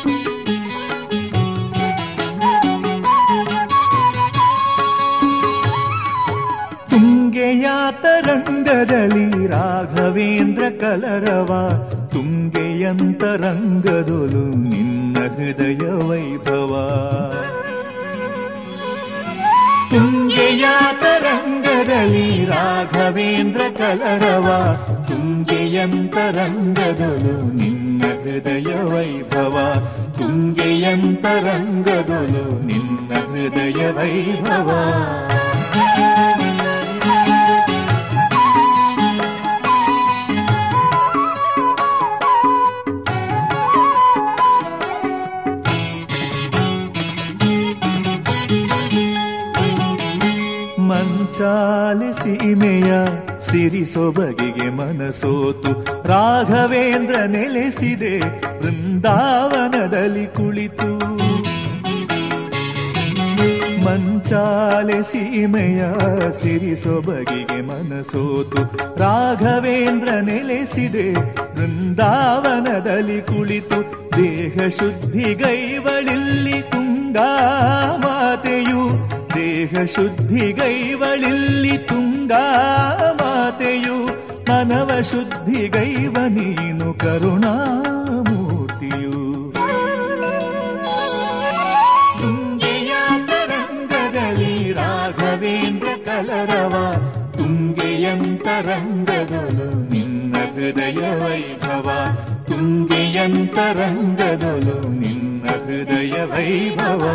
ತುಂಗೆಯಾತರಂಗದಲ್ಲಿ ರಾಘವೇಂದ್ರ ಕಲರವ, ತುಂಗೆಯಂತರಂಗದೊಲು ನಿನ್ನ ಹೃದಯ ವೈಭವ. ತುಂಗೆಯಾತರಂಗದಲ್ಲಿ ರಾಘವೇಂದ್ರ ಕಲರವ, ತುಂಗೆಯಂತರಂಗದೊಲು ನಿನ್ನ ಹೃದಯ ವೈಭವ. ತುಂಗೆಯಂತರಂಗದೊಲು ನಿನ್ನ ಹೃದಯ ವೈಭವ. ಮಂಚಾಲೆ ಸೀಮೆಯ ಸಿರಿ ಸೊಬಗಿಗೆ ಮನಸೋತು, ರಾಘವೇಂದ್ರ ನೆಲೆಸಿದೆ ವೃಂದಾವನದಲ್ಲಿ ಕುಳಿತು. ಮಂಚಾಲೆ ಸೀಮೆಯ ಸಿರಿ ಸೊಬಗಿಗೆ ಮನಸೋತು, ರಾಘವೇಂದ್ರ ನೆಲೆಸಿದೆ ವೃಂದಾವನದಲ್ಲಿ ಕುಳಿತು. ದೇಹ ಶುದ್ಧಿಗೈವಳಿಲ್ಲಿ ತುಂಗಾ ಮಾತೆಯು, ದೇಹ ಶುದ್ಧಿಗೈವಳಿಲ್ಲಿ ತುಂಗಾ ಮಾತೆಯು. ಮನವ ಶುದ್ಧಿಗೈವ ನೀನು ಕರುಣಾಮೂರ್ತಿಯು. ತುಂಗೆಯಾತರಂಗದಲ್ಲಿ ರಾಘವೇಂದ್ರ ಕಲರವ, ತುಂಗೆಯಂತರಂಗದೊಲು ನಿನ್ನ ಹೃದಯ ವೈಭವ. ತುಂಗೆಯಂತರಂಗದೊಲು ನಿನ್ನ ಹೃದಯ ವೈಭವ.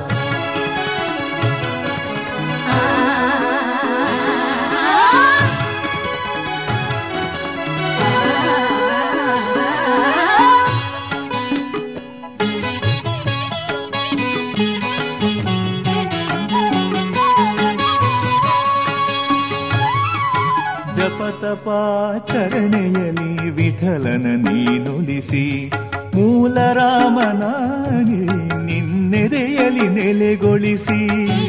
ಜಪತಪಾಚರಣೆಯಲ್ಲಿ ವಿಠಲನ ನೀನುಲಿಸಿ, ಮೂಲ ರಾಮನಾಗಿ ನಿನ್ನೆದೆಯಲ್ಲಿ ನೆಲೆಗೊಳಿಸಿ.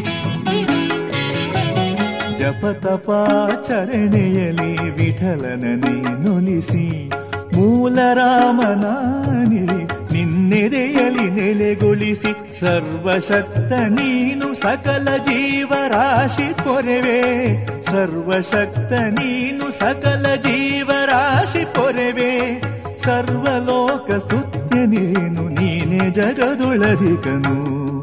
ಜಪತಪಾಚರಣೆಯಲ್ಲಿ ವಿಠಲನ ನೀನುಲಿಸಿ, ಮೂಲ ರಾಮನಾಗಿ ನಿನ್ನೆದೆಯಲ್ಲಿ ನೆಲೆಗೊಳಿಸಿ. ಸರ್ವಶಕ್ತ ನೀನು ಸಕಲ ಜೀವರಾಶಿ ಪೊರೆವೆ, ಸರ್ವಶಕ್ತ ನೀನು ಸಕಲ ಜೀವರಾಶಿ ಪೊರೆವೆ. ಸರ್ವಲೋಕ ಸ್ತುತ್ಯ ನೀನು, ನೀನೇ ಜಗದೊಳಧಿಕನು.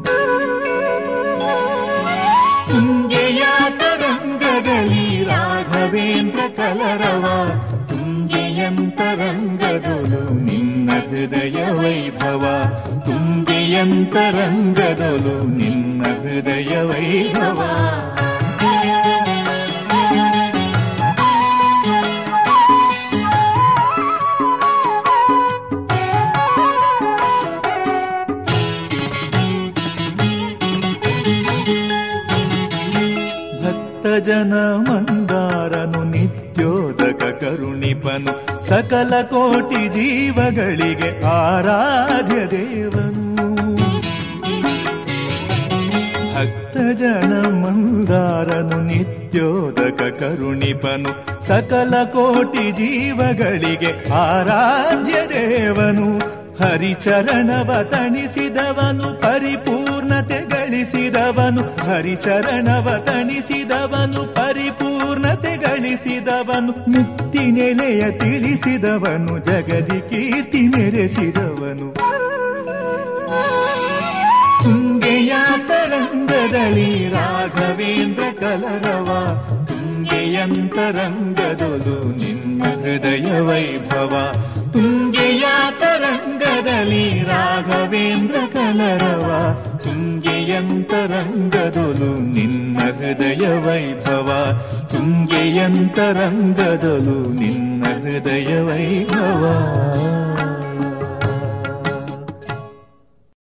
ತುಂಗೆಯಾತರಂಗದಲ್ಲಿ ರಾಘವೇಂದ್ರ ಕಲರವ, ತುಂಗೆಯಂತರಂಗದೊಲು ನಿನ್ನ ಹೃದಯ ವೈಭವ. ತುಂಗೆಯಂತರಂಗದೊಲು ನಿನ್ನ ಹೃದಯ ವೈಭವ. ಭಕ್ತಜನ ಮಂದಾರನು ನಿತ್ಯೋದಕ ಕರುಣಿಪನು, ಸಕಲ ಕೋಟಿ ಜೀವಗಳಿಗೆ ಆರಾಧ್ಯ ದೇವನು. ಭಕ್ತಜನ ಮಂದಾರನು ನಿತ್ಯೋದಕ ಕರುಣಿಪನು, ಸಕಲ ಕೋಟಿ ಜೀವಗಳಿಗೆ ಆರಾಧ್ಯ ದೇವನು. ಹರಿಚರಣವ ತಣಿಸಿದವನು ಪರಿಪೂರ್ಣತೆ ಗಳಿಸಿದವನು, ಹರಿಚರಣವ ತಣಿಸಿದವನು ಪರಿಪೂರ್ಣತೆ ಗಳಿಸಿದವನು. ಮುಕ್ತಿ ನೆಲೆಯ ತಿಳಿಸಿದವನು, ಜಗದಿ ಕೀರ್ತಿ ಮೆರೆಸಿದವನು. ತುಂಗೆಯಾತರಂಗದಲ್ಲಿ ರಾಘವೇಂದ್ರ ಕಲರವ, ತುಂಗೆಯಂತರಂಗದೊಲು ನಿನ್ನ ಹೃದಯ ವೈಭವ. ತುಂಗೆಯಾತರಂಗದಲ್ಲಿ ರಾಘವೇಂದ್ರ ಕಲರವ, ತುಂಗೆಯಂತರಂಗದೊಲು ನಿನ್ನ ಹೃದಯ ವೈಭವ. ತುಂಗೆಯಂತರಂಗದೊಲು ನಿನ್ನ ಹೃದಯ ವೈಭವ.